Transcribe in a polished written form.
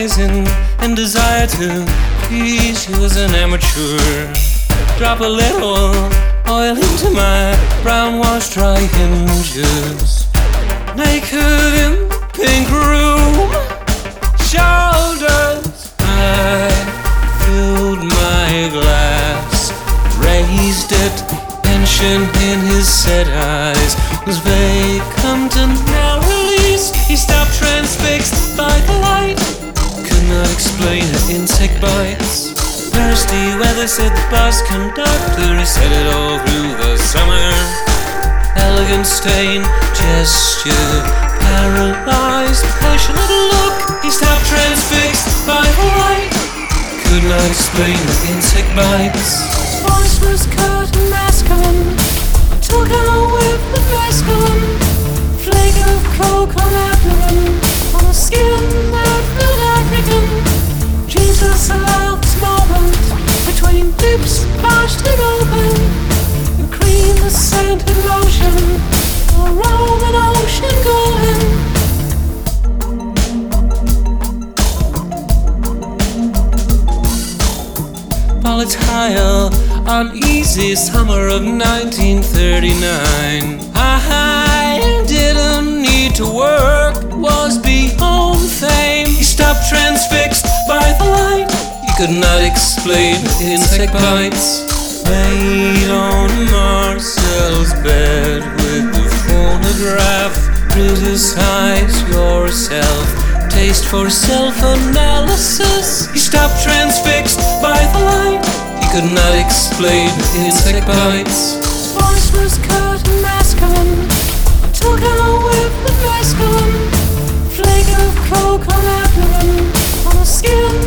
rising and desire to please you as an amateur. Drop a little oil into my brown washed dry hinges. Naked in the pink room, shoulders high, filled my glass, raised it, tension in his set eyes was vacant and now released. He stopped transfixed by the light, could not explain her insect bites. Thirsty weather, said the bus conductor, he said it all through the summer. Elegant stain, gesture, paralyzed, passionate look. He stopped transfixed by the light, could not explain the insect bites. His voice was curt and masculine, took out with the masculine. Flake of coke on abdomen, on the skin that felt African. Jesus allowed this moment between lips parched and open. The cream, the scented lotion, a Roman ocean golden. Volatile, uneasy summer of 1939. I didn't need to work, was beyond fame. He stopped transfixed by the light, he could not explain insect bites. Laid on Marcel's bed with the phonograph, criticize yourself, taste for self-analysis. He stopped transfixed by the light, he could not explain insect bites. His voice was curt and masculine, took out with the masculine. Flake of coke on abdomen, on the skin